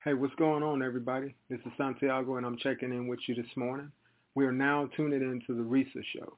Hey, what's going on, everybody? This is Santiago, and I'm checking in with you this morning. We are now tuning into the Risa Show.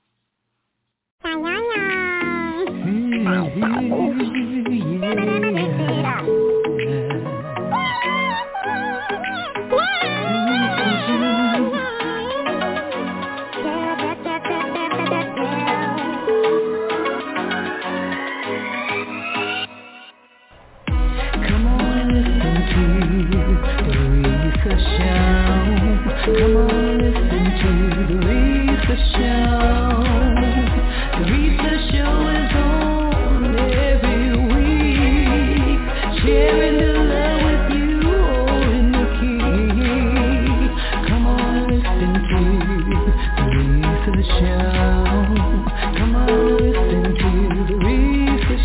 Come on, listen to the Risa Show. The Risa Show is on every week, sharing the love with you all in the key. Come on, listen to the Risa Show. Come on, listen to the Risa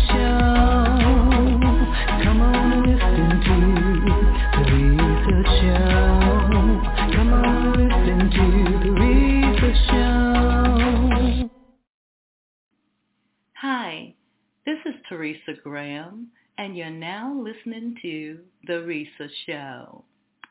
Show. Come on, listen to the Risa Show. Come on, listen to the Risa Show. Hi, this is Teresa Graham, and you're now listening to The Risa Show.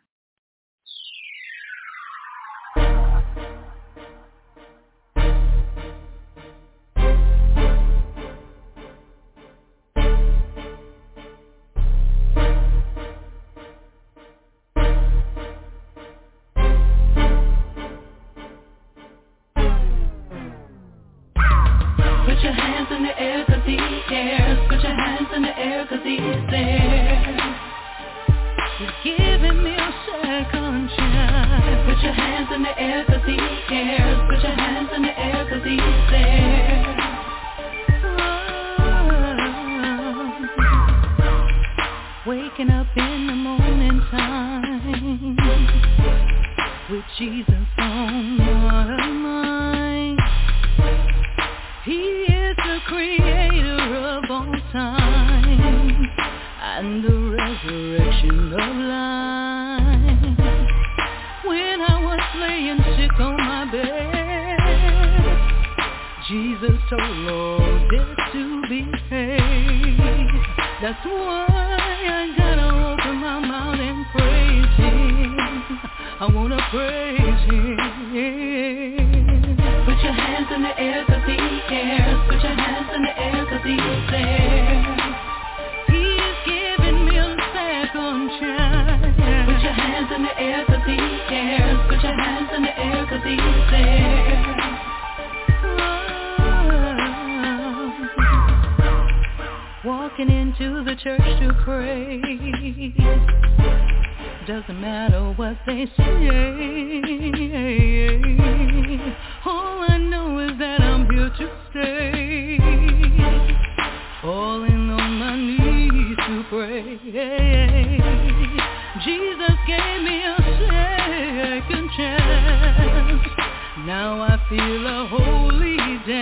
Put your hands in the air 'cause he cares. Put your hands in the air 'cause he's there. He's giving me a second chance. Put your hands in the air 'cause he cares. Put your hands in the air 'cause he's there. Waking up in the morning time with Jesus on my mind. He is the creator of all time and the resurrection of life. When I was laying sick on my bed, Jesus told all debts to be paid. That's why I gotta open my mouth and praise Him. I wanna praise Him. Put your hands in the air 'cause He cares. Put your hands in the air 'cause He's there. He's giving me a second chance. Put your hands in the air 'cause He cares. Put your hands in the air 'cause He's there. Walking into the church to pray. Doesn't matter what they say. All I know is that I'm here to stay. Falling on my knees to pray. Jesus gave me a second chance. Now I feel a holy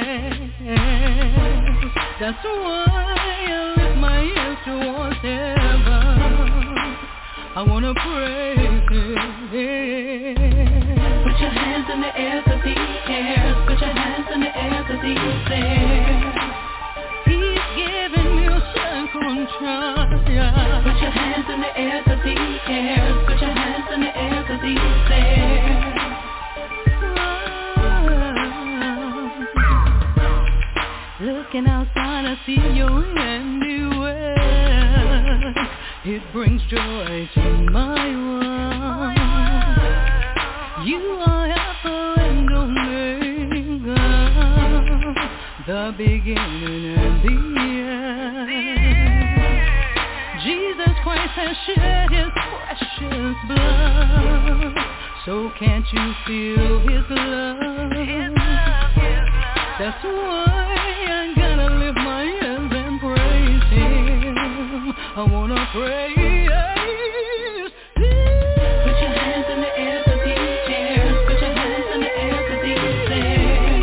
dance. That's why I lift my hands towards heaven. I wanna praise Him. Put your hands in the air 'cause He cares. Put your hands in the air 'cause He's there. He's giving me a second chance. Put your hands in the air 'cause He cares. Put your hands in the air 'cause He's there. Looking outside, I see your handiwork. It brings joy to my world. You are Alpha and Omega, the beginning and the end. Jesus Christ has shed His precious blood. So can't you feel His love? That's why I gotta lift my hands and praise Him. I wanna praise. Put your hands in the air 'cause He cares. Put your hands in the air 'cause He's there.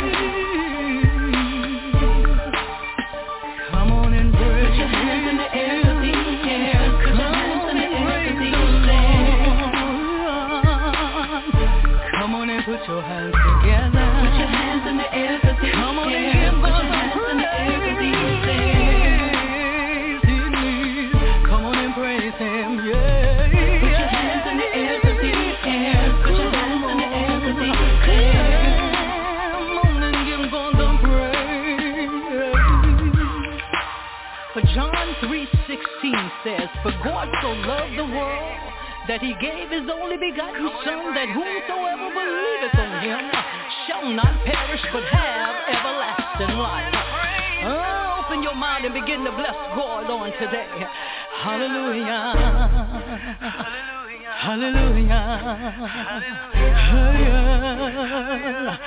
Come on and praise. Put your hands in the air 'cause He cares. Put your hands in the air 'cause He's there. Come on and put your hands together. Put your hands in the air 'cause He cares. Put your hands in the air 'cause He's there. Come on and praise Him. that he gave his only begotten Son, that whomsoever believeth on him shall not perish but have everlasting life. Open your mind and begin to bless God on today. Hallelujah. Hallelujah. Hallelujah.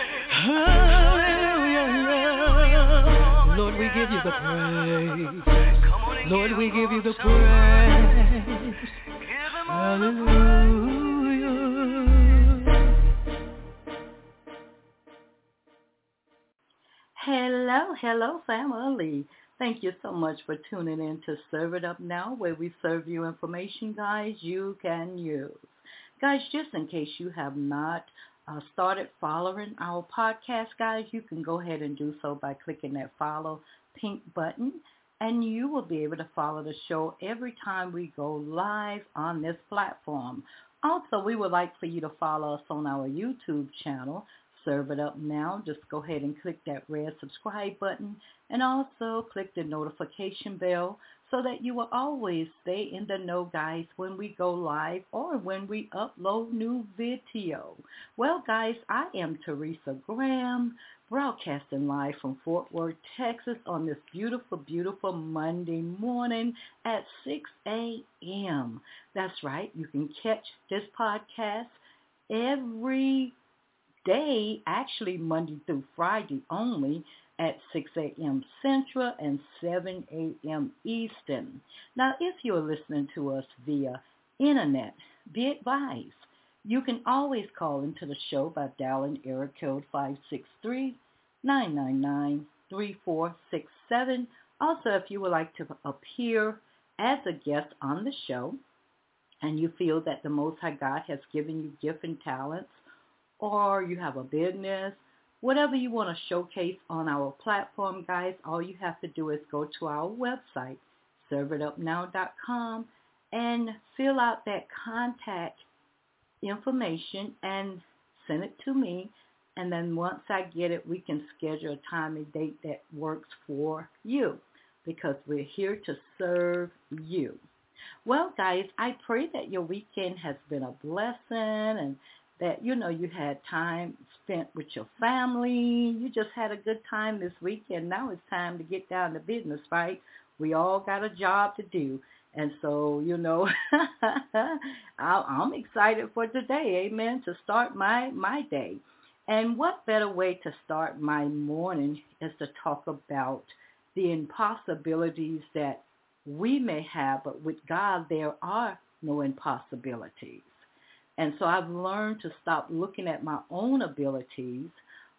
Hallelujah. Lord, we give you the praise. Lord, we give you the praise. Hallelujah. Hello, family. Thank you so much for tuning in to Serve It Up Now, where we serve you information, guys, you can use. Guys, just in case you have not started following our podcast, guys, you can go ahead and do so by clicking that follow pink button, and you will be able to follow the show every time we go live on this platform. Also, we would like for you to follow us on our YouTube channel, Serve It Up Now. Just go ahead and click that red subscribe button and also click the notification bell so that you will always stay in the know, guys, when we go live or when we upload new video. Well, guys, I am Teresa Graham, broadcasting live from Fort Worth, Texas on this beautiful, beautiful Monday morning at 6 a.m. That's right. You can catch this podcast every day, actually Monday through Friday only, at 6 a.m. Central and 7 a.m. Eastern. Now, if you're listening to us via internet, be advised, you can always call into the show by dialing area code 563-999-3467. Also, if you would like to appear as a guest on the show and you feel that the Most High God has given you gift and talents, or you have a business, whatever you want to showcase on our platform, guys, all you have to do is go to our website, serveitupnow.com, and fill out that contact information and send it to me. And then once I get it, we can schedule a time and date that works for you, because we're here to serve you. Well, guys, I pray that your weekend has been a blessing and that, you had time spent with your family. You just had a good time this weekend. Now it's time to get down to business, right? We all got a job to do. And so, I'm excited for today, amen, to start my day. And what better way to start my morning is to talk about the impossibilities that we may have, but with God there are no impossibilities. And so I've learned to stop looking at my own abilities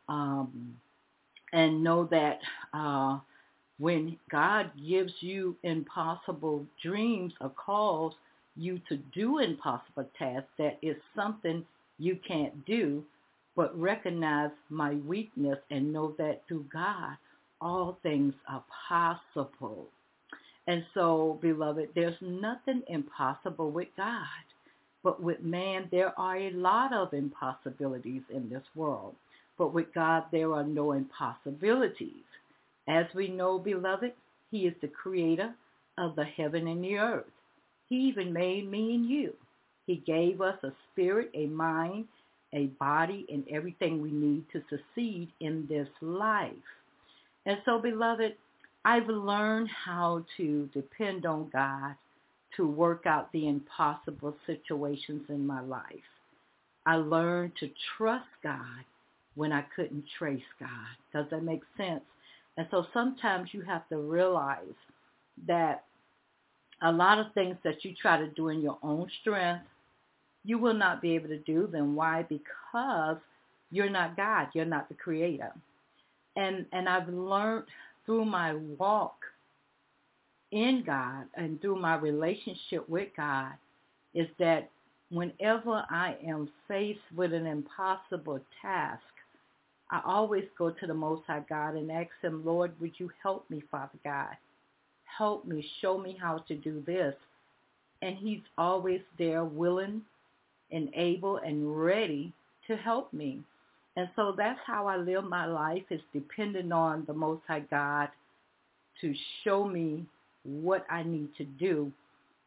and know that when God gives you impossible dreams or calls you to do impossible tasks, that is something you can't do, but recognize my weakness and know that through God, all things are possible. And so, beloved, there's nothing impossible with God. But with man, there are a lot of impossibilities in this world. But with God, there are no impossibilities. As we know, beloved, he is the creator of the heaven and the earth. He even made me and you. He gave us a spirit, a mind, a body, and everything we need to succeed in this life. And so, beloved, I've learned how to depend on God to work out the impossible situations in my life. I learned to trust God when I couldn't trace God. Does that make sense? And so sometimes you have to realize that a lot of things that you try to do in your own strength, you will not be able to do them. Why? Because you're not God. You're not the creator. And I've learned through my walk in God and through my relationship with God is that whenever I am faced with an impossible task, I always go to the Most High God and ask him, Lord, would you help me, Father God? Help me, show me how to do this. And he's always there willing and able and ready to help me. And so that's how I live my life, is depending on the Most High God to show me what I need to do.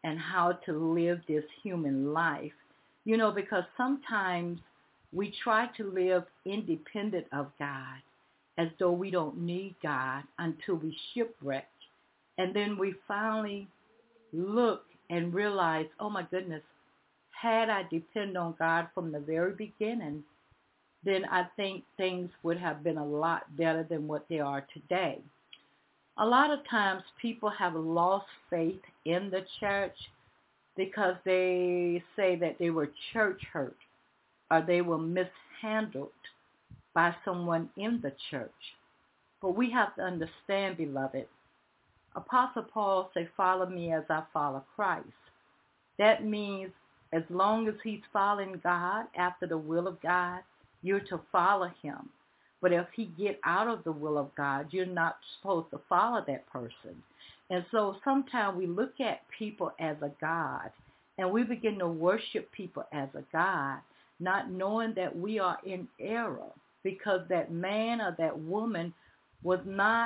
and how to live this human life. Because sometimes we try to live independent of God, as though we don't need God until we shipwreck. And then we finally look and realize, oh my goodness, had I depended on God from the very beginning, then I think things would have been a lot better than what they are today. A lot of times people have lost faith in the church because they say that they were church hurt or they were mishandled by someone in the church. But we have to understand, beloved, Apostle Paul said, follow me as I follow Christ. That means as long as he's following God after the will of God, you're to follow him. But if he get out of the will of God, you're not supposed to follow that person. And so sometimes we look at people as a god, and we begin to worship people as a god, not knowing that we are in error, because that man or that woman is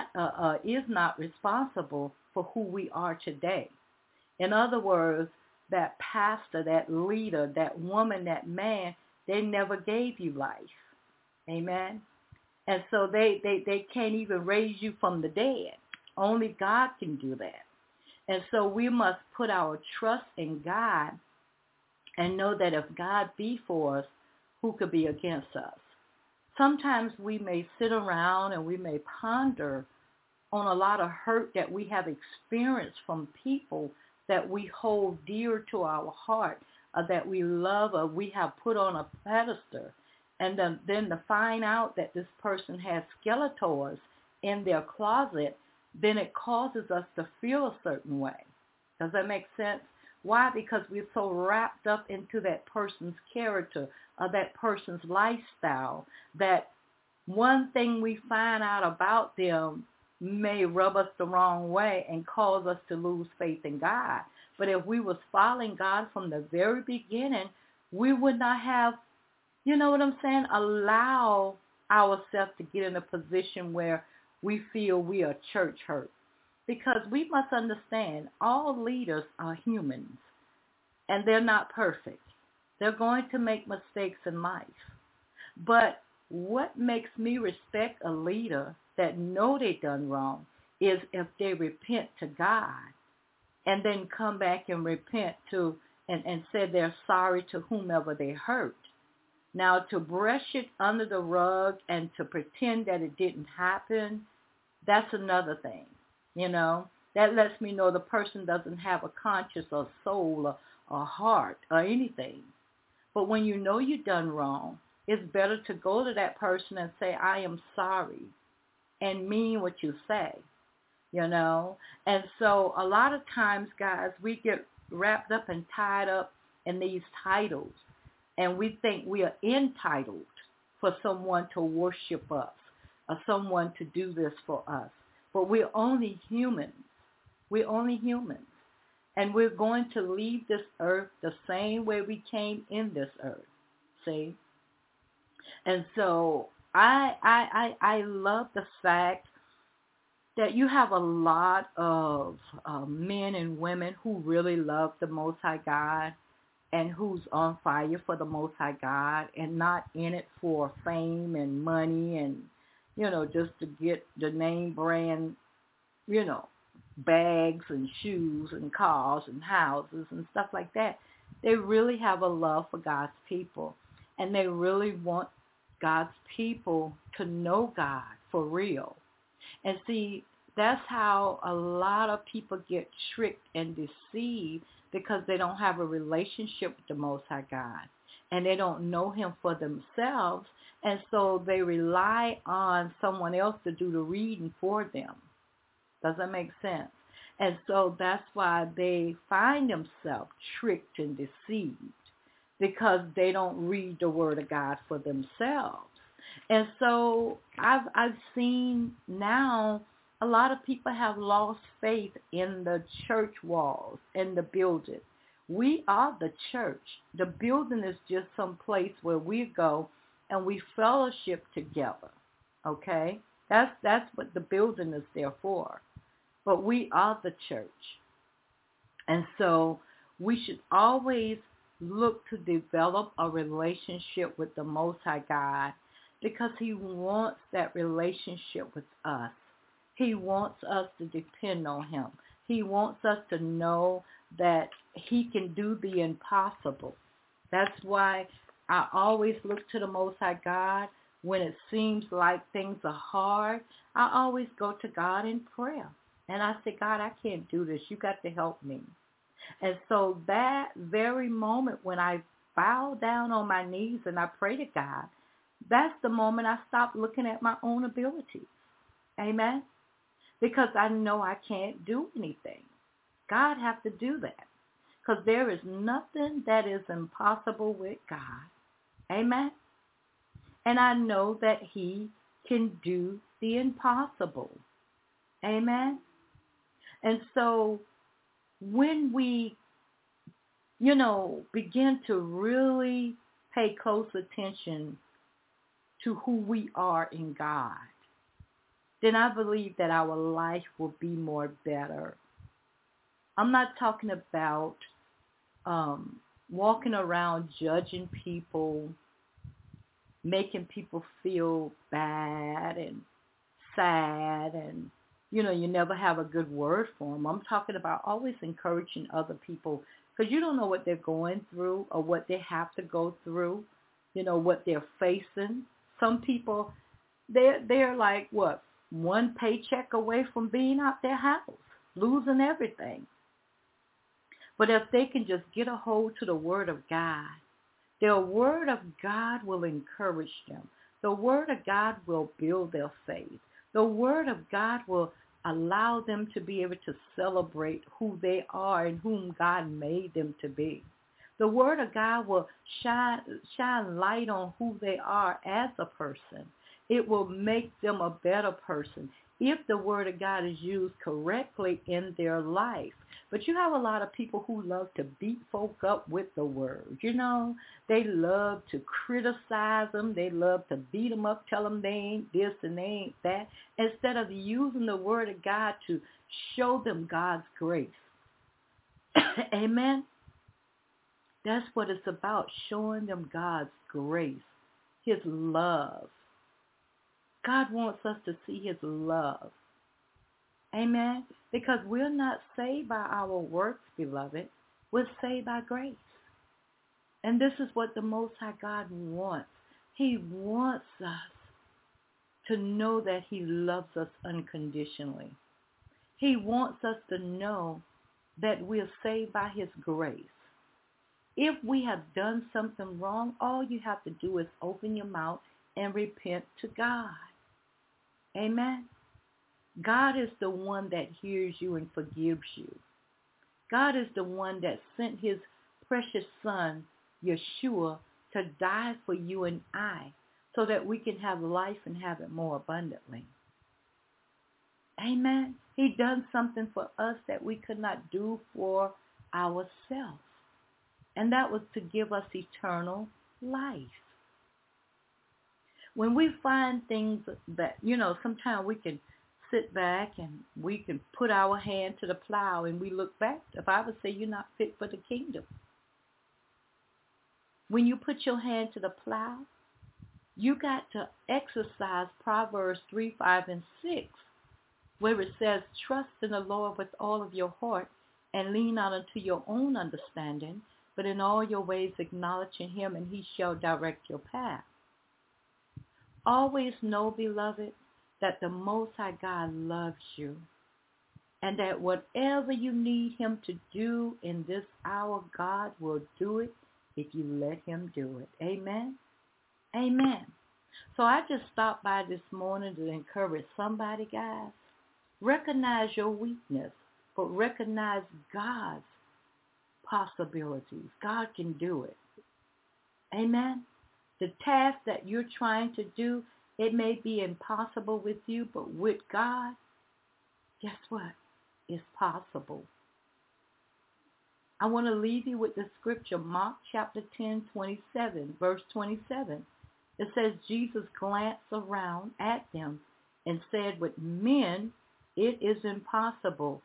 not responsible for who we are today. In other words, that pastor, that leader, that woman, that man, they never gave you life. Amen. And so they can't even raise you from the dead. Only God can do that. And so we must put our trust in God and know that if God be for us, who could be against us? Sometimes we may sit around and we may ponder on a lot of hurt that we have experienced from people that we hold dear to our heart, or that we love, or we have put on a pedestal. And then to find out that this person has skeletons in their closet, then it causes us to feel a certain way. Does that make sense? Why? Because we're so wrapped up into that person's character or that person's lifestyle that one thing we find out about them may rub us the wrong way and cause us to lose faith in God. But if we was following God from the very beginning, we would not have, allow ourselves to get in a position where we feel we are church hurt. Because we must understand all leaders are humans, and they're not perfect. They're going to make mistakes in life. But what makes me respect a leader that know they done wrong is if they repent to God and then come back and repent to and say they're sorry to whomever they hurt. Now, to brush it under the rug and to pretend that it didn't happen, that's another thing. That lets me know the person doesn't have a conscience or soul or heart or anything. But when you know you've done wrong, it's better to go to that person and say, I am sorry, and mean what you say, And so a lot of times, guys, we get wrapped up and tied up in these titles, and we think we are entitled for someone to worship us or someone to do this for us. But we're only humans. We're only humans. And we're going to leave this earth the same way we came in this earth. See? And so I love the fact that you have a lot of men and women who really love the Most High God and who's on fire for the Most High God and not in it for fame and money and, just to get the name brand, bags and shoes and cars and houses and stuff like that. They really have a love for God's people, and they really want God's people to know God for real. And see, that's how a lot of people get tricked and deceived, because they don't have a relationship with the Most High God, and they don't know him for themselves, and so they rely on someone else to do the reading for them. Does that make sense? And so that's why they find themselves tricked and deceived, because they don't read the Word of God for themselves. And so I've seen now a lot of people have lost faith in the church walls and the building. We are the church. The building is just some place where we go and we fellowship together. Okay? That's what the building is there for. But we are the church. And so we should always look to develop a relationship with the Most High God because he wants that relationship with us. He wants us to depend on him. He wants us to know that he can do the impossible. That's why I always look to the Most High God when it seems like things are hard. I always go to God in prayer. And I say, God, I can't do this. You got to help me. And so that very moment when I bow down on my knees and I pray to God, that's the moment I stop looking at my own abilities. Amen? Because I know I can't do anything. God has to do that. Because there is nothing that is impossible with God. Amen? And I know that he can do the impossible. Amen? And so when we, begin to really pay close attention to who we are in God, then I believe that our life will be more better. I'm not talking about walking around judging people, making people feel bad and sad and, you never have a good word for them. I'm talking about always encouraging other people because you don't know what they're going through or what they have to go through, what they're facing. Some people, they're like, one paycheck away from being out their house, losing everything. But if they can just get a hold to the Word of God, the Word of God will encourage them. The Word of God will build their faith. The Word of God will allow them to be able to celebrate who they are and whom God made them to be. The Word of God will shine light on who they are as a person. It will make them a better person if the Word of God is used correctly in their life. But you have a lot of people who love to beat folk up with the Word. They love to criticize them. They love to beat them up, tell them they ain't this and they ain't that, instead of using the Word of God to show them God's grace. Amen? That's what it's about, showing them God's grace, his love. God wants us to see his love. Amen? Because we're not saved by our works, beloved. We're saved by grace. And this is what the Most High God wants. He wants us to know that he loves us unconditionally. He wants us to know that we're saved by his grace. If we have done something wrong, all you have to do is open your mouth and repent to God. Amen? God is the one that hears you and forgives you. God is the one that sent his precious son, Yeshua, to die for you and I so that we can have life and have it more abundantly. Amen? He done something for us that we could not do for ourselves. And that was to give us eternal life. When we find things that, sometimes we can sit back and we can put our hand to the plow and we look back. The Bible says you're not fit for the kingdom. When you put your hand to the plow, you got to exercise Proverbs 3, 5, and 6, where it says, trust in the Lord with all of your heart and lean not unto your own understanding, but in all your ways acknowledging him, and he shall direct your path. Always know, beloved, that the Most High God loves you, and that whatever you need him to do in this hour, God will do it if you let him do it. Amen? Amen. So I just stopped by this morning to encourage somebody, guys. Recognize your weakness, but recognize God's possibilities. God can do it. Amen? The task that you're trying to do, it may be impossible with you, but with God, guess what? It's possible. I want to leave you with the scripture, Mark chapter 10, 27, verse 27. It says, Jesus glanced around at them and said, with men, it is impossible,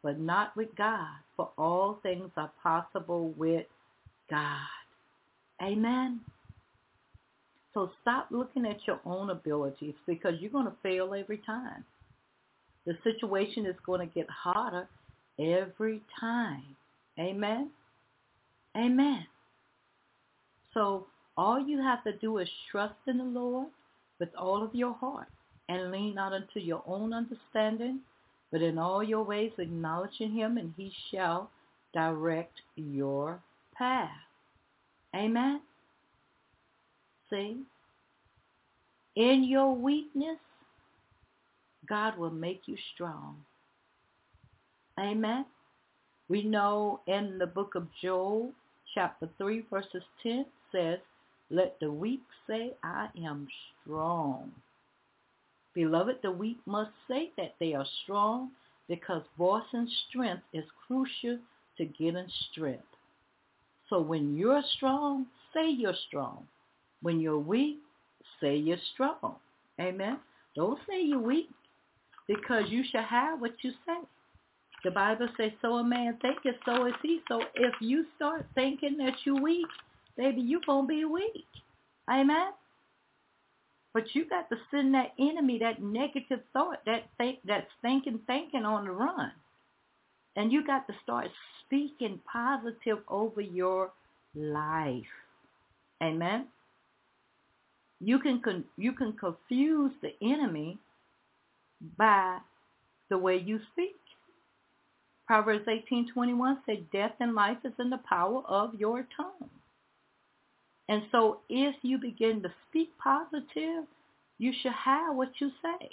but not with God. For all things are possible with God. Amen. So stop looking at your own abilities, because you're going to fail every time. The situation is going to get harder every time. Amen. Amen. So all you have to do is trust in the Lord with all of your heart and lean not unto your own understanding, but in all your ways acknowledging him, and he shall direct your path. Amen. See? In your weakness, God will make you strong. Amen. We know in the book of Job, chapter 3, verses 10 says, let the weak say, I am strong. Beloved, the weak must say that they are strong, because voicing strength is crucial to getting strength. So when you're strong, say you're strong. When you're weak, say you're strong. Amen. Don't say you're weak, because you shall have what you say. The Bible says, so a man thinketh, so is he. So if you start thinking that you're weak, baby, you're going to be weak. Amen. But you got to send that enemy, that negative thought, that's thinking on the run. And you got to start speaking positive over your life. Amen. You can confuse the enemy by the way you speak. Proverbs 18:21 said, death and life is in the power of your tongue. And so if you begin to speak positive, you should have what you say.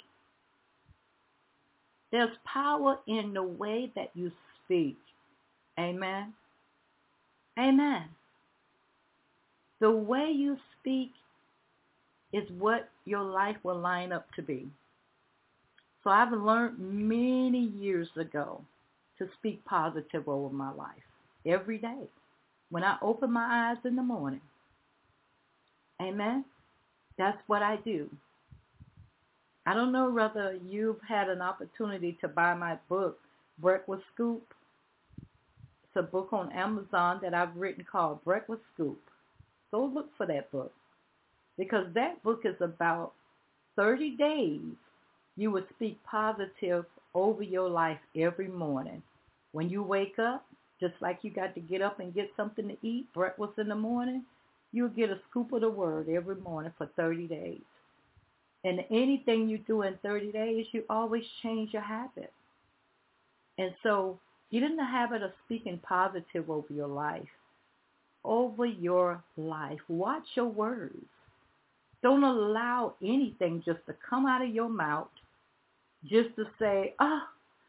There's power in the way that you speak. Amen. Amen. The way you speak is what your life will line up to be. So I've learned many years ago to speak positive over my life every day. When I open my eyes in the morning, amen, that's what I do. I don't know whether you've had an opportunity to buy my book, Breakfast Scoop. It's a book on Amazon that I've written called Breakfast Scoop. Go look for that book, because that book is about 30 days you would speak positive over your life every morning. When you wake up, just like you got to get up and get something to eat, breakfast in the morning, you'll get a scoop of the word every morning for 30 days. And anything you do in 30 days, you always change your habit. And so get in the habit of speaking positive over your life. Over your life. Watch your words. Don't allow anything just to come out of your mouth just to say, I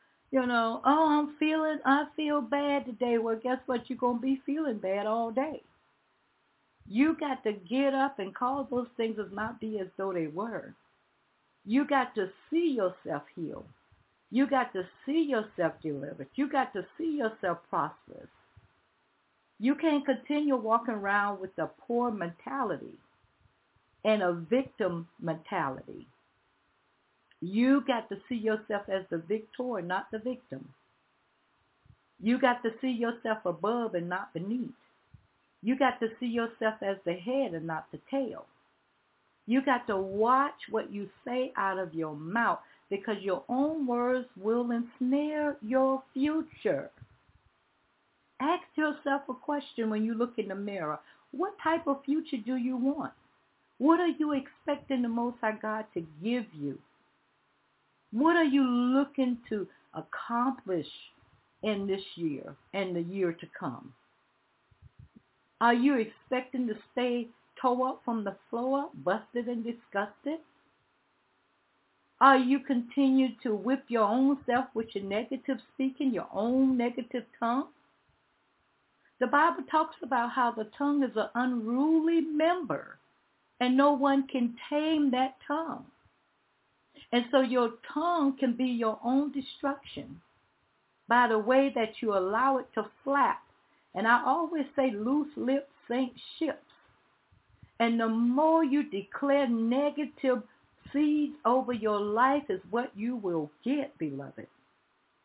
feel bad today. Well, guess what? You're going to be feeling bad all day. You got to get up and call those things as not be as though they were. You got to see yourself healed. You got to see yourself delivered. You got to see yourself prosperous. You can't continue walking around with a poor mentality and a victim mentality. You got to see yourself as the victor, not the victim. You got to see yourself above and not beneath. You got to see yourself as the head and not the tail. You got to watch what you say out of your mouth, because your own words will ensnare your future. Ask yourself a question when you look in the mirror. What type of future do you want? What are you expecting the Most High God to give you? What are you looking to accomplish in this year and the year to come? Are you expecting to stay toe up from the floor, busted and disgusted? Are you continue to whip your own self with your negative speaking, your own negative tongue? The Bible talks about how the tongue is an unruly member, and no one can tame that tongue. And so your tongue can be your own destruction by the way that you allow it to flap. And I always say loose lips sink ships. And the more you declare negative seeds over your life is what you will get, beloved.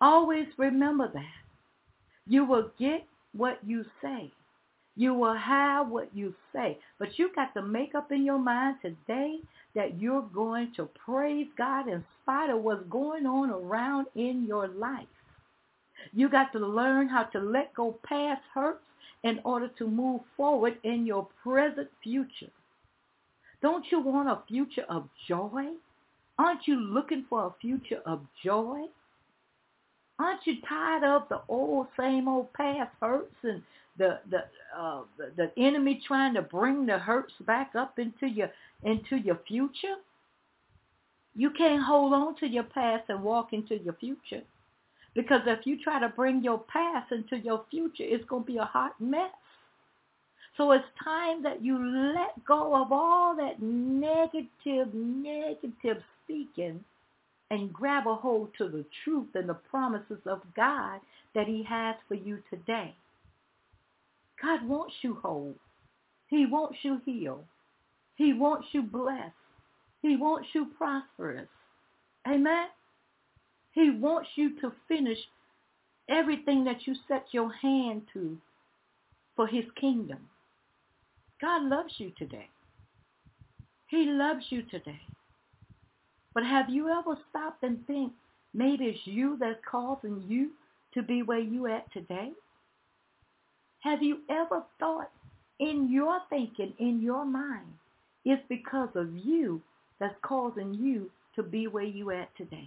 Always remember that. You will get what you say. You will have what you say. But you got to make up in your mind today that you're going to praise God in spite of what's going on around in your life. You got to learn how to let go past hurts in order to move forward in your present future. Don't you want a future of joy? Aren't you looking for a future of joy? Aren't you tired of the same old past hurts and the enemy trying to bring the hurts back up into your future? You can't hold on to your past and walk into your future. Because if you try to bring your past into your future, it's going to be a hot mess. So it's time that you let go of all that negative speaking and grab a hold to the truth and the promises of God that he has for you today. God wants you whole. He wants you healed. He wants you blessed. He wants you prosperous. Amen? He wants you to finish everything that you set your hand to for his kingdom. God loves you today. He loves you today. But have you ever stopped and think maybe it's you that's causing you to be where you at today? Have you ever thought in your thinking, in your mind, it's because of you that's causing you to be where you at today?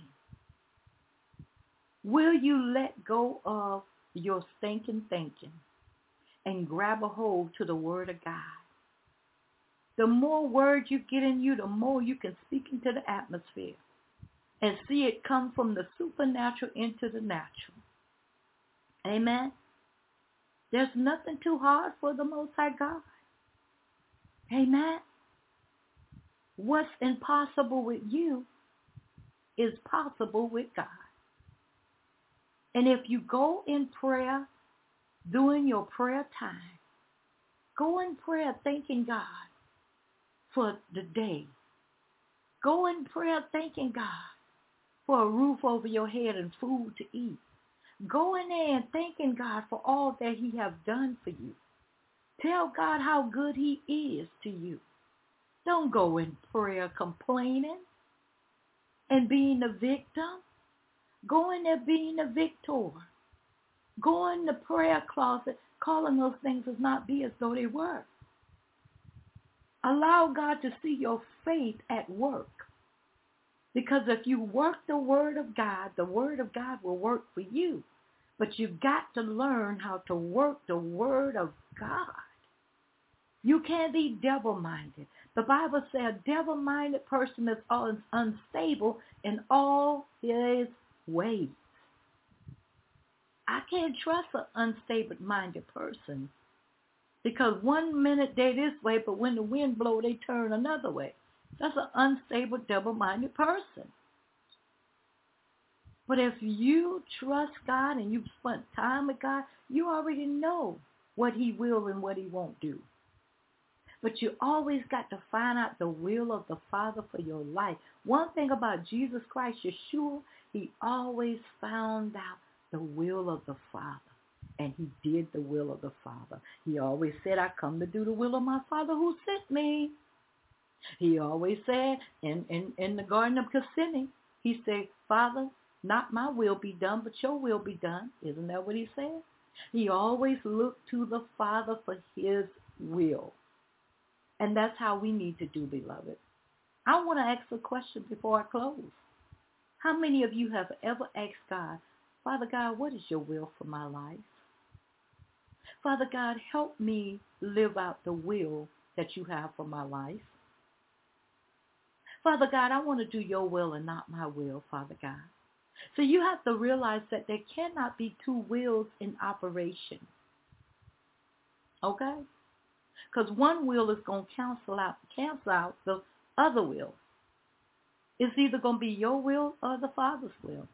Will you let go of your stinking thinking and grab a hold to the word of God? The more words you get in you, the more you can speak into the atmosphere and see it come from the supernatural into the natural. Amen? There's nothing too hard for the Most High God. Amen? What's impossible with you is possible with God. And if you go in prayer, during your prayer time, go in prayer thanking God for the day. Go in prayer thanking God for a roof over your head and food to eat. Go in there and thanking God for all that he has done for you. Tell God how good he is to you. Don't go in prayer complaining and being a victim. Go in there being a victor. Go in the prayer closet calling those things as not be as though they were. Allow God to see your faith at work. Because if you work the word of God will work for you. But you've got to learn how to work the word of God. You can't be devil-minded. The Bible says a devil-minded person is unstable in all his ways. I can't trust an unstable-minded person because 1 minute they're this way, but when the wind blows, they turn another way. That's an unstable, double-minded person. But if you trust God and you've spent time with God, you already know what he will and what he won't do. But you always got to find out the will of the Father for your life. One thing about Jesus Christ, Yeshua, he always found out the will of the Father. And he did the will of the Father. He always said, I come to do the will of my Father who sent me. He always said in the Garden of Gethsemane, he said, Father, not my will be done, but your will be done. Isn't that what he said? He always looked to the Father for his will. And that's how we need to do, beloved. I want to ask a question before I close. How many of you have ever asked God, Father God, what is your will for my life? Father God, help me live out the will that you have for my life. Father God, I want to do your will and not my will, Father God. So you have to realize that there cannot be two wills in operation. Okay? Because one will is going to cancel out the other will. It's either going to be your will or the Father's will.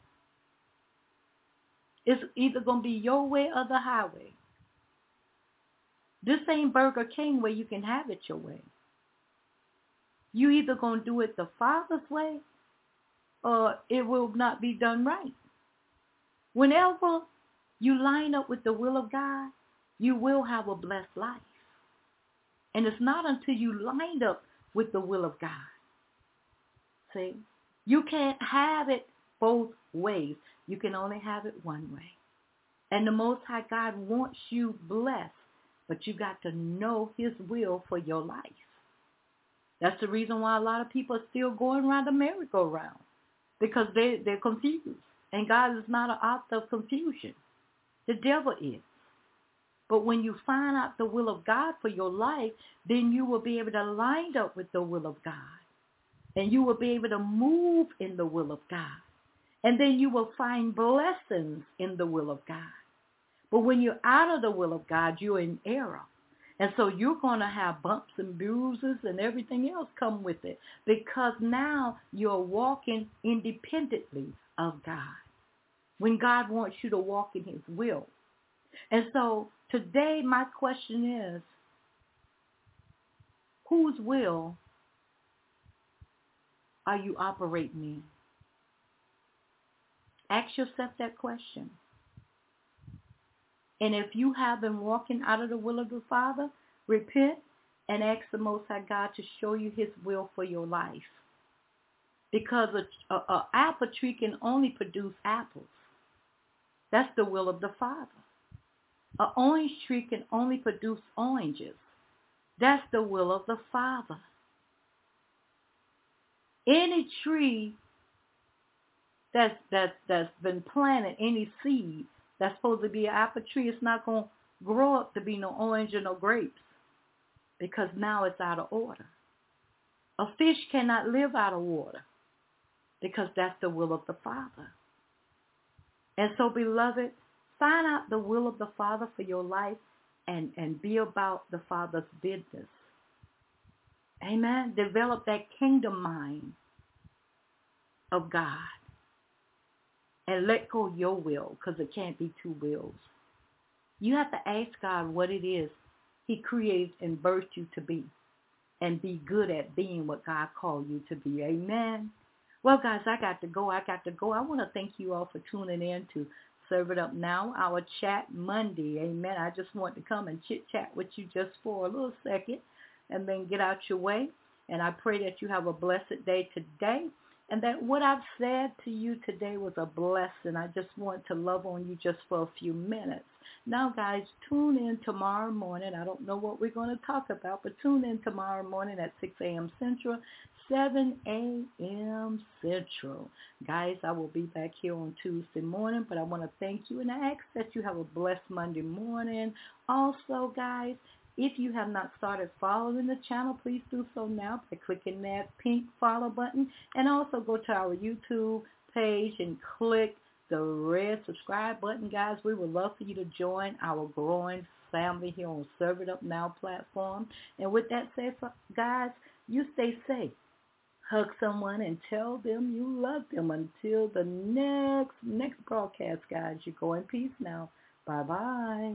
It's either going to be your way or the highway. This ain't Burger King where you can have it your way. You either going to do it the Father's way or it will not be done right. Whenever you line up with the will of God, you will have a blessed life. And it's not until you lined up with the will of God. See? You can't have it both ways. You can only have it one way. And the Most High God wants you blessed, but you got to know his will for your life. That's the reason why a lot of people are still going around the merry-go-round, because they're confused. And God is not an author of confusion. The devil is. But when you find out the will of God for your life, then you will be able to line up with the will of God. And you will be able to move in the will of God. And then you will find blessings in the will of God. But when you're out of the will of God, you're in error. And so you're going to have bumps and bruises and everything else come with it, because now you're walking independently of God, when God wants you to walk in his will. And so today my question is, whose will are you operating in? Ask yourself that question. And if you have been walking out of the will of the Father, repent and ask the Most High God to show you his will for your life. Because an apple tree can only produce apples. That's the will of the Father. An orange tree can only produce oranges. That's the will of the Father. Any tree that's been planted, any seed that's supposed to be an apple tree, it's not going to grow up to be no orange or no grapes, because now it's out of order. A fish cannot live out of water, because that's the will of the Father. And so, beloved, find out the will of the Father for your life and be about the Father's business. Amen. Develop that kingdom mind of God. And let go of your will, because it can't be two wills. You have to ask God what it is he created and birthed you to be, and be good at being what God called you to be. Amen. Well, guys, I got to go. I want to thank you all for tuning in to Serve It Up Now, our chat Monday. Amen. I just want to come and chit-chat with you just for a little second and then get out your way. And I pray that you have a blessed day today, and that what I've said to you today was a blessing. I just want to love on you just for a few minutes. Now, guys, tune in tomorrow morning. I don't know what we're going to talk about, but tune in tomorrow morning at 6 a.m. Central, 7 a.m. Central. Guys, I will be back here on Tuesday morning, but I want to thank you and I ask that you have a blessed Monday morning. Also, guys, if you have not started following the channel, please do so now by clicking that pink follow button. And also go to our YouTube page and click the red subscribe button, guys. We would love for you to join our growing family here on Serve It Up Now platform. And with that said, guys, you stay safe. Hug someone and tell them you love them. Until the next broadcast, guys, you go in peace now. Bye-bye.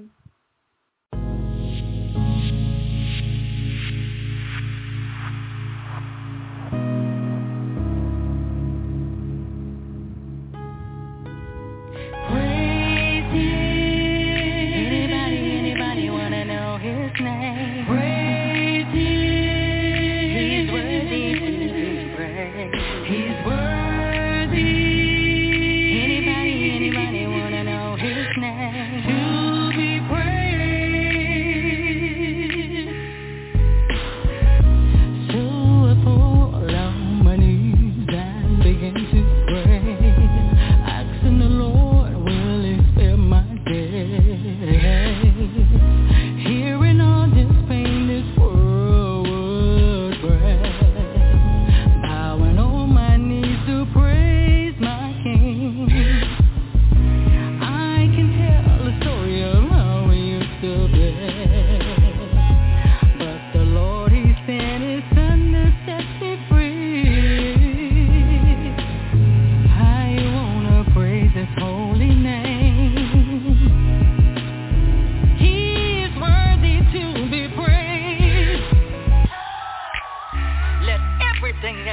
To be praised.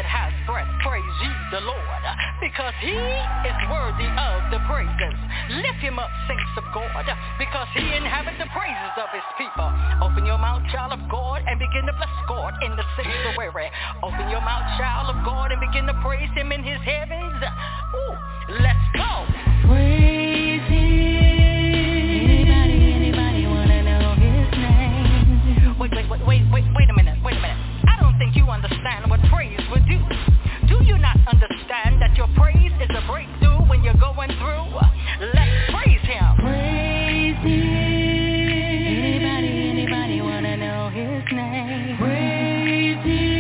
that has breath, praise ye the Lord, because he is worthy of the praises. Lift him up, saints of God, because he inhabits the praises of his people. Open your mouth, child of God, and begin to bless God in the sanctuary. Open your mouth, child of God, and begin to praise him in his heavens. Ooh, let's go. Praise him. Anybody wanna know his name? Wait a minute. I don't think you understand what praise would do. Do you not understand that your praise is a breakthrough when you're going through? Let's praise him. Praise him. Anybody wanna know his name? Praise him.